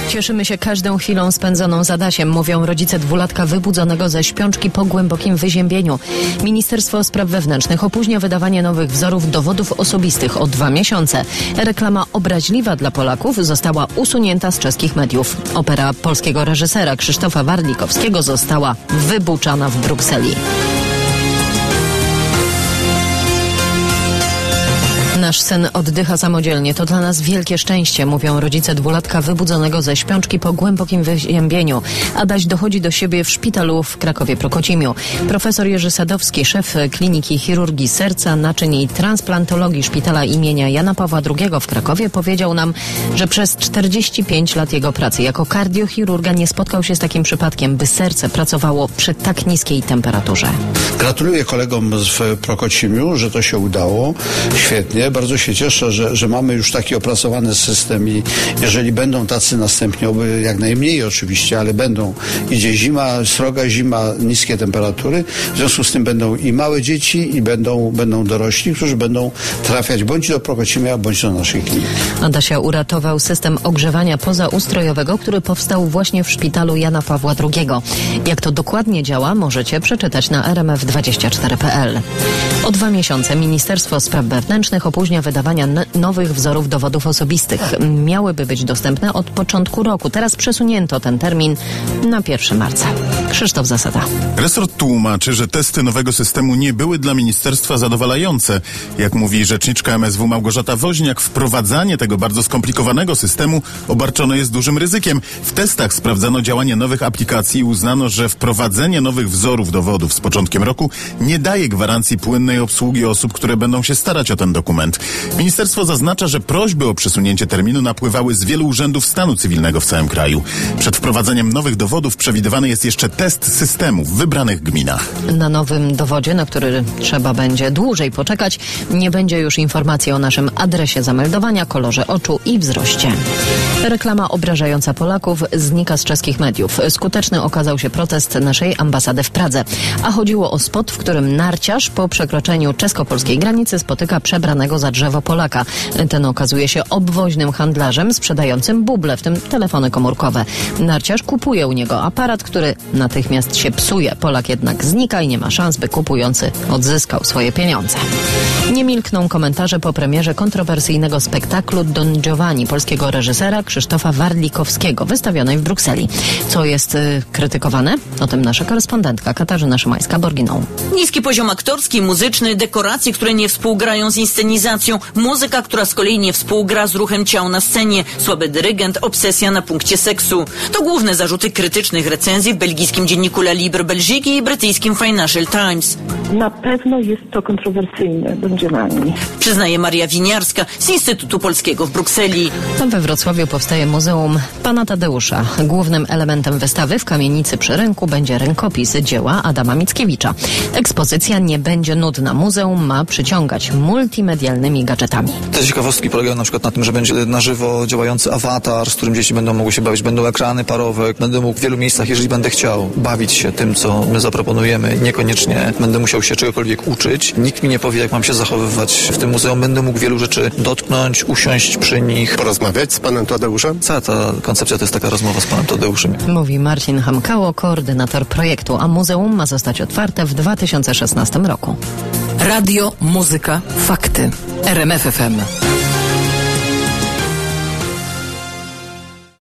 Cieszymy się każdą chwilą spędzoną z Adasiem, mówią rodzice dwulatka wybudzonego ze śpiączki po głębokim wyziębieniu. Ministerstwo Spraw Wewnętrznych opóźnia wydawanie nowych wzorów dowodów osobistych o 2 miesiące. Reklama obraźliwa dla Polaków została usunięta z czeskich mediów. Opera polskiego reżysera Krzysztofa Warlikowskiego została wybuczana w Brukseli. Nasz syn oddycha samodzielnie. To dla nas wielkie szczęście, mówią rodzice dwulatka wybudzonego ze śpiączki po głębokim wyziębieniu. Adaś dochodzi do siebie w szpitalu w Krakowie-Prokocimiu. Profesor Jerzy Sadowski, szef Kliniki Chirurgii Serca, Naczyń i Transplantologii Szpitala imienia Jana Pawła II w Krakowie powiedział nam, że przez 45 lat jego pracy jako kardiochirurga nie spotkał się z takim przypadkiem, by serce pracowało przy tak niskiej temperaturze. Gratuluję kolegom w Prokocimiu, że to się udało. Świetnie. Bardzo się cieszę, że mamy już taki opracowany system i jeżeli będą tacy następnie, oby jak najmniej oczywiście, ale będą, idzie zima, sroga zima, niskie temperatury, w związku z tym będą i małe dzieci i będą dorośli, którzy będą trafiać bądź do Prokocimia, bądź do naszej kliniki. Adasia uratował system ogrzewania pozaustrojowego, który powstał właśnie w szpitalu Jana Pawła II. Jak to dokładnie działa, możecie przeczytać na rmf24.pl. O 2 miesiące Ministerstwo Spraw Wewnętrznych opóźnia wydawania nowych wzorów dowodów osobistych. Miałyby być dostępne od początku roku. Teraz przesunięto ten termin na 1 marca. Krzysztof Zasada. Resort tłumaczy, że testy nowego systemu nie były dla ministerstwa zadowalające. Jak mówi rzeczniczka MSW Małgorzata Woźniak, wprowadzanie tego bardzo skomplikowanego systemu obarczone jest dużym ryzykiem. W testach sprawdzano działanie nowych aplikacji i uznano, że wprowadzenie nowych wzorów dowodów z początkiem roku nie daje gwarancji płynnej obsługi osób, które będą się starać o ten dokument. Ministerstwo zaznacza, że prośby o przesunięcie terminu napływały z wielu urzędów stanu cywilnego w całym kraju. Przed wprowadzeniem nowych dowodów przewidywany jest jeszcze test systemu w wybranych gminach. Na nowym dowodzie, na który trzeba będzie dłużej poczekać, nie będzie już informacji o naszym adresie zameldowania, kolorze oczu i wzroście. Reklama obrażająca Polaków znika z czeskich mediów. Skuteczny okazał się protest naszej ambasady w Pradze. A chodziło o spot, w którym narciarz po przekroczeniu czesko-polskiej granicy spotyka przebranego za drzewo Polaka. Ten okazuje się obwoźnym handlarzem sprzedającym buble, w tym telefony komórkowe. Narciarz kupuje u niego aparat, który natychmiast się psuje. Polak jednak znika i nie ma szans, by kupujący odzyskał swoje pieniądze. Nie milkną komentarze po premierze kontrowersyjnego spektaklu Don Giovanni polskiego reżysera Krzysztofa Warlikowskiego, wystawionej w Brukseli. Co jest krytykowane? O tym nasza korespondentka Katarzyna Szymańska-Borginą. Niski poziom aktorski, muzyczny, dekoracje, które nie współgrają z inscenizacją, muzyka, która z kolei nie współgra z ruchem ciał na scenie, słaby dyrygent, obsesja na punkcie seksu. To główne zarzuty krytycznych recenzji w belgijskim dzienniku La Libre Belgique i brytyjskim Financial Times. Na pewno jest to kontrowersyjne, będzie na nim. Przyznaje Maria Winiarska z Instytutu Polskiego w Brukseli. We Wrocławiu powstaje Muzeum Pana Tadeusza. Głównym elementem wystawy w kamienicy przy rynku będzie rękopis dzieła Adama Mickiewicza. Ekspozycja nie będzie nudna. Muzeum ma przyciągać multimedialnymi gadżetami. Te ciekawostki polegają na przykład na tym, że będzie na żywo działający awatar, z którym dzieci będą mogły się bawić. Będą ekrany parowe. Będę mógł w wielu miejscach, jeżeli będę chciał, bawić się tym, co my zaproponujemy. Niekoniecznie będę musiał się czegokolwiek uczyć. Nikt mi nie powie, jak mam się zachowywać w tym muzeum. Będę mógł wielu rzeczy dotknąć, usiąść przy nich. Porozmawiać z panem Tadeuszem? Cała ta koncepcja to jest taka rozmowa z panem Tadeuszem. Mówi Marcin Hamkało, koordynator projektu, a muzeum ma zostać otwarte w 2016 roku. Radio, muzyka, fakty. RMF FM.